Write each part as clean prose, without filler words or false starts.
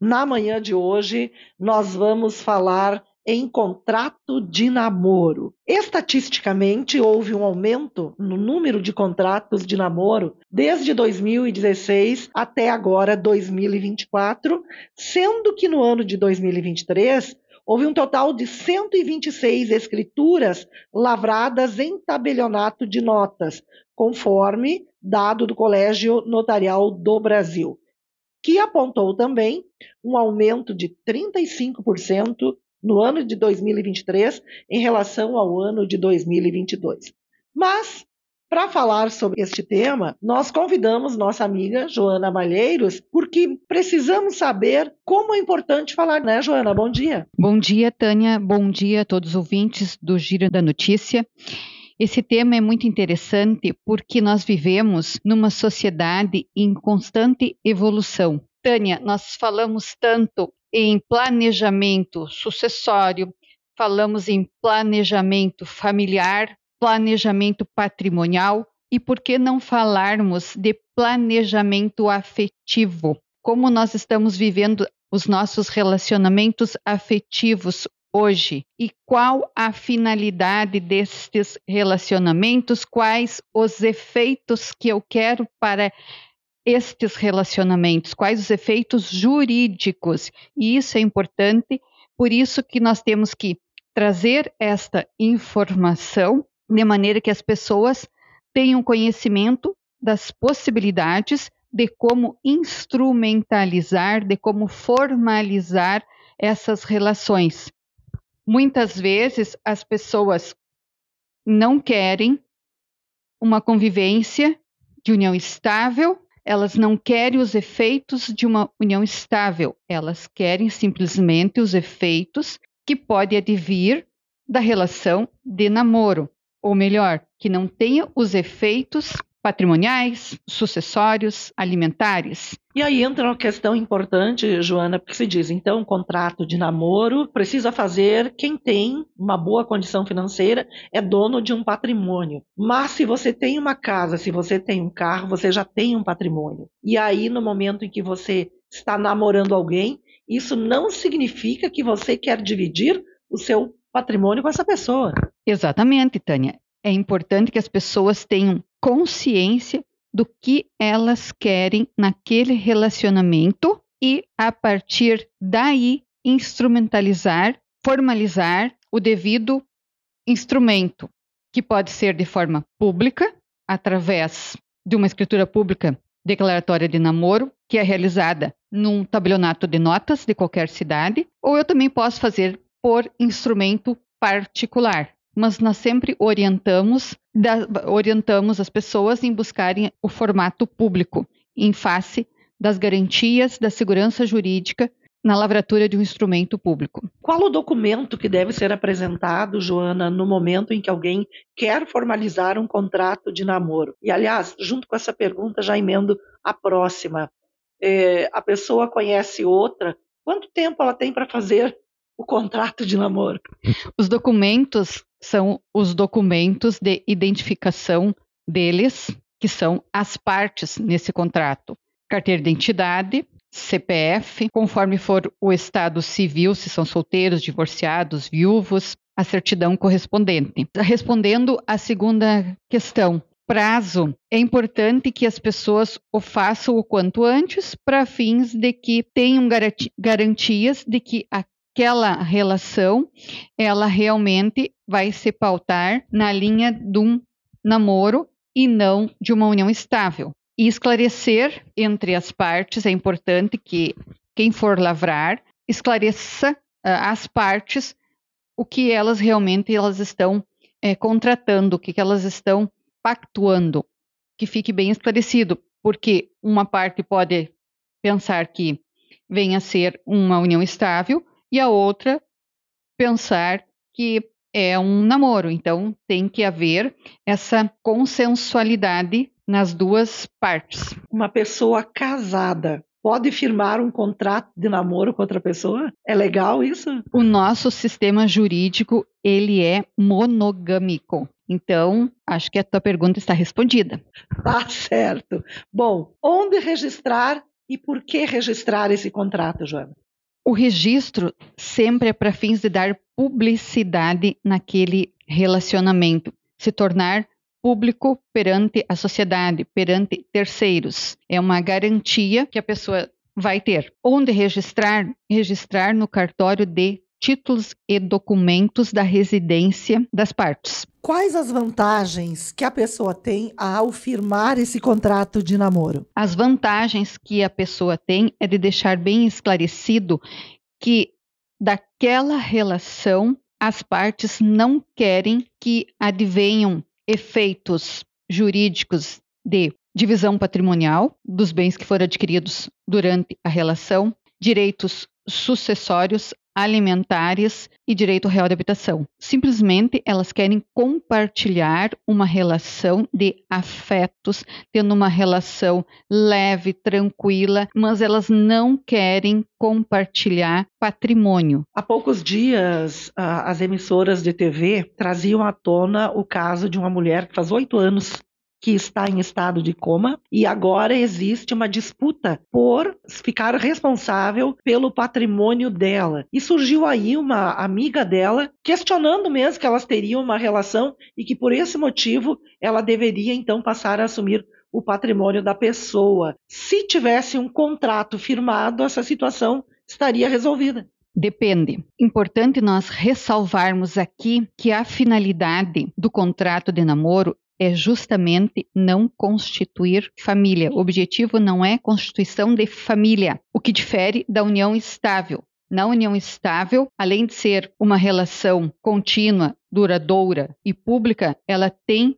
Na manhã de hoje, nós vamos falar em contrato de namoro. Estatisticamente, houve um aumento no número de contratos de namoro desde 2016 até agora, 2024, sendo que no ano de 2023 houve um total de 126 escrituras lavradas em tabelionato de notas, conforme dado do Colégio Notarial do Brasil, que apontou também um aumento de 35% no ano de 2023 em relação ao ano de 2022. Mas, para falar sobre este tema, nós convidamos nossa amiga Joana Malheiros, porque precisamos saber como é importante falar, né, Joana? Bom dia. Bom dia, Tânia. Bom dia a todos os ouvintes do Giro da Notícia. Esse tema é muito interessante porque nós vivemos numa sociedade em constante evolução. Tânia, nós falamos tanto em planejamento sucessório, falamos em planejamento familiar, planejamento patrimonial e por que não falarmos de planejamento afetivo? Como nós estamos vivendo os nossos relacionamentos afetivos hoje e qual a finalidade destes relacionamentos, quais os efeitos que eu quero para estes relacionamentos, quais os efeitos jurídicos. E isso é importante, por isso que nós temos que trazer esta informação de maneira que as pessoas tenham conhecimento das possibilidades de como instrumentalizar, de como formalizar essas relações. Muitas vezes as pessoas não querem uma convivência de união estável, elas não querem os efeitos de uma união estável, elas querem simplesmente os efeitos que podem advir da relação de namoro, ou melhor, que não tenha os efeitos patrimoniais, sucessórios, alimentares. E aí entra uma questão importante, Joana, porque se diz, então, um contrato de namoro precisa fazer quem tem uma boa condição financeira, é dono de um patrimônio. Mas se você tem uma casa, se você tem um carro, você já tem um patrimônio. E aí, no momento em que você está namorando alguém, isso não significa que você quer dividir o seu patrimônio com essa pessoa. Exatamente, Tânia. É importante que as pessoas tenham consciência do que elas querem naquele relacionamento e, a partir daí, instrumentalizar, formalizar o devido instrumento, que pode ser de forma pública, através de uma escritura pública declaratória de namoro, que é realizada num tabelionato de notas de qualquer cidade, ou eu também posso fazer por instrumento particular. Mas nós sempre orientamos as pessoas em buscarem o formato público, em face das garantias da segurança jurídica na lavratura de um instrumento público. Qual o documento que deve ser apresentado, Joana, no momento em que alguém quer formalizar um contrato de namoro? E, aliás, junto com essa pergunta, já emendo a próxima. A pessoa conhece outra, quanto tempo ela tem para fazer o contrato de namoro? Os documentos são os documentos de identificação deles, que são as partes nesse contrato. Carteira de identidade, CPF, conforme for o estado civil, se são solteiros, divorciados, viúvos, a certidão correspondente. Respondendo à segunda questão, prazo, é importante que as pessoas o façam o quanto antes, para fins de que tenham garantias de que aquela relação, ela realmente vai se pautar na linha de um namoro e não de uma união estável. E esclarecer entre as partes, é importante que quem for lavrar esclareça as partes o que elas realmente estão contratando, o que elas estão pactuando, que fique bem esclarecido, porque uma parte pode pensar que venha a ser uma união estável e a outra pensar que é um namoro. Então, tem que haver essa consensualidade nas duas partes. Uma pessoa casada pode firmar um contrato de namoro com outra pessoa? É legal isso? O nosso sistema jurídico, ele é monogâmico. Então, acho que a tua pergunta está respondida. Tá certo. Bom, onde registrar E por que registrar esse contrato, Joana? O registro sempre é para fins de dar publicidade naquele relacionamento, se tornar público perante a sociedade, perante terceiros. É uma garantia que a pessoa vai ter. Onde registrar? Registrar no cartório de títulos e documentos da residência das partes. Quais as vantagens que a pessoa tem ao firmar esse contrato de namoro? As vantagens que a pessoa tem é de deixar bem esclarecido que daquela relação as partes não querem que advenham efeitos jurídicos de divisão patrimonial dos bens que foram adquiridos durante a relação, direitos sucessórios, alimentares e direito real de habitação. Simplesmente elas querem compartilhar uma relação de afetos, tendo uma relação leve, tranquila, mas elas não querem compartilhar patrimônio. Há poucos dias, as emissoras de TV traziam à tona o caso de uma mulher que faz 8 anos que está em estado de coma e agora existe uma disputa por ficar responsável pelo patrimônio dela. E surgiu aí uma amiga dela questionando mesmo que elas teriam uma relação e que por esse motivo ela deveria então passar a assumir o patrimônio da pessoa. Se tivesse um contrato firmado, essa situação estaria resolvida. Depende. Importante nós ressalvarmos aqui que a finalidade do contrato de namoro é justamente não constituir família. O objetivo não é constituição de família, o que difere da união estável. Na união estável, além de ser uma relação contínua, duradoura e pública, ela tem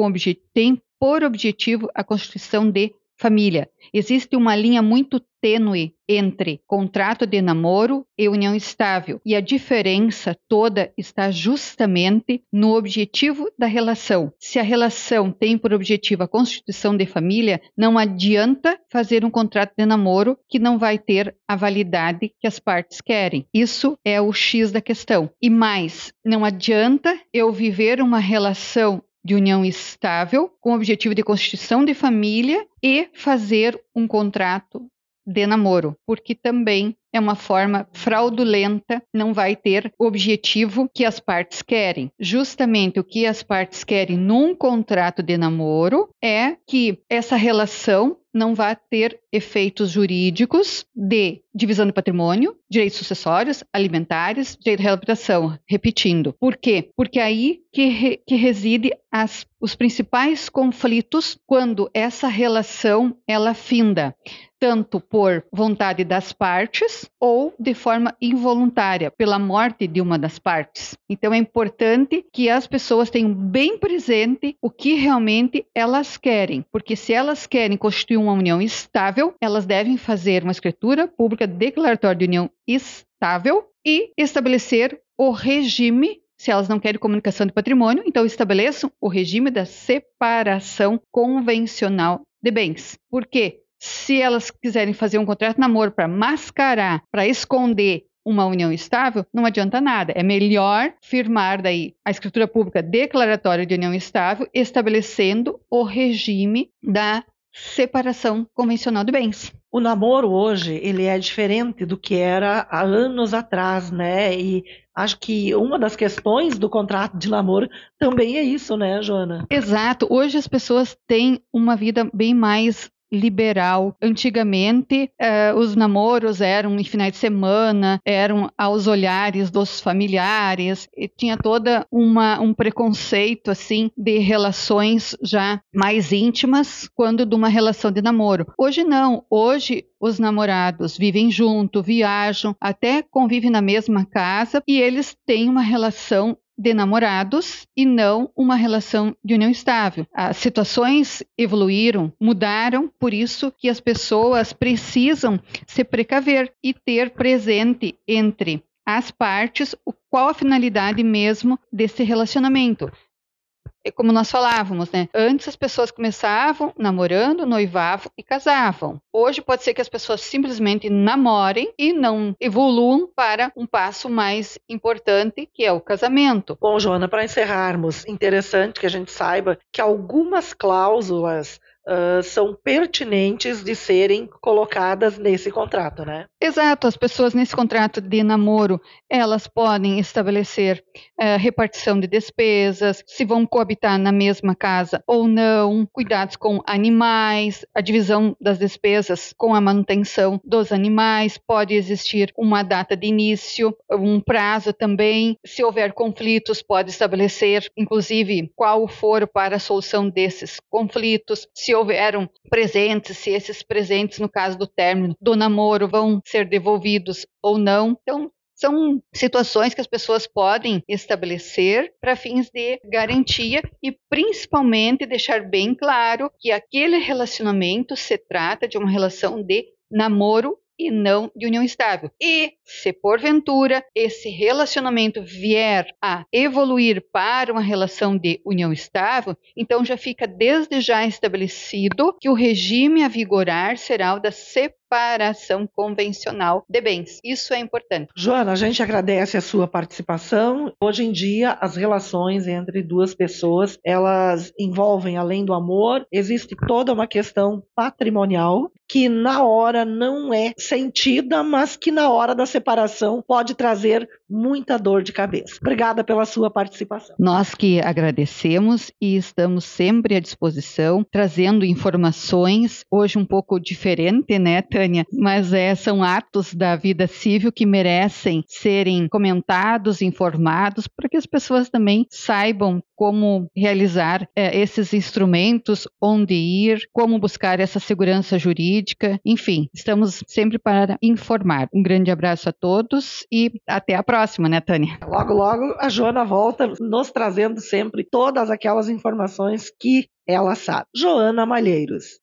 por objetivo a constituição de família. Existe uma linha muito tênue entre contrato de namoro e união estável, e a diferença toda está justamente no objetivo da relação. Se a relação tem por objetivo a constituição de família, não adianta fazer um contrato de namoro que não vai ter a validade que as partes querem. Isso é o X da questão. E mais, não adianta eu viver uma relação de união estável, com o objetivo de constituição de família e fazer um contrato de namoro, porque também é uma forma fraudulenta, não vai ter o objetivo que as partes querem. Justamente o que as partes querem num contrato de namoro é que essa relação não vai ter efeitos jurídicos de divisão de patrimônio, direitos sucessórios, alimentares, direito de habitação. Repetindo. Por quê? Porque aí que reside os principais conflitos quando essa relação ela finda, tanto por vontade das partes ou de forma involuntária, pela morte de uma das partes. Então é importante que as pessoas tenham bem presente o que realmente elas querem, porque se elas querem constituir uma união estável, elas devem fazer uma escritura pública declaratória de união estável e estabelecer o regime. Se elas não querem comunicação de patrimônio, então estabeleçam o regime da separação convencional de bens. Por quê? Se elas quiserem fazer um contrato de namoro para mascarar, para esconder uma união estável, não adianta nada. É melhor firmar daí a escritura pública declaratória de união estável, estabelecendo o regime da separação convencional de bens. O namoro hoje, ele é diferente do que era há anos atrás, né? E acho que uma das questões do contrato de namoro também é isso, né, Joana? Exato. Hoje as pessoas têm uma vida bem mais liberal. Antigamente, os namoros eram em finais de semana, eram aos olhares dos familiares, e tinha toda um preconceito assim de relações já mais íntimas quando de uma relação de namoro. Hoje não. Hoje os namorados vivem junto, viajam, até convivem na mesma casa e eles têm uma relação de namorados e não uma relação de união estável. As situações evoluíram, mudaram, por isso que as pessoas precisam se precaver e ter presente entre as partes qual a finalidade mesmo desse relacionamento. Como nós falávamos, né? Antes as pessoas começavam namorando, noivavam e casavam. Hoje pode ser que as pessoas simplesmente namorem e não evoluam para um passo mais importante, que é o casamento. Bom, Joana, para encerrarmos, interessante que a gente saiba que algumas cláusulas são pertinentes de serem colocadas nesse contrato, né? Exato, as pessoas nesse contrato de namoro, elas podem estabelecer repartição de despesas, se vão coabitar na mesma casa ou não, cuidados com animais, a divisão das despesas com a manutenção dos animais, pode existir uma data de início, um prazo também, se houver conflitos, pode estabelecer, inclusive, qual o foro para a solução desses conflitos, se houveram presentes, se esses presentes, no caso do término do namoro, vão ser devolvidos ou não. Então, são situações que as pessoas podem estabelecer para fins de garantia e principalmente deixar bem claro que aquele relacionamento se trata de uma relação de namoro e não de união estável. E se porventura esse relacionamento vier a evoluir para uma relação de união estável, então já fica desde já estabelecido que o regime a vigorar será o da separação convencional de bens. Isso é importante. Joana, a gente agradece a sua participação. Hoje em dia, as relações entre duas pessoas, elas envolvem, além do amor, existe toda uma questão patrimonial que na hora não é sentida, mas que na hora da separação pode trazer muita dor de cabeça. Obrigada pela sua participação. Nós que agradecemos e estamos sempre à disposição, trazendo informações, hoje um pouco diferente, né, Tânia? Mas são atos da vida civil que merecem serem comentados, informados, para que as pessoas também saibam como realizar esses instrumentos, onde ir, como buscar essa segurança jurídica. Enfim, estamos sempre para informar. Um grande abraço a todos e até a próxima, né, Tânia? Logo, logo a Joana volta nos trazendo sempre todas aquelas informações que ela sabe. Joana Malheiros.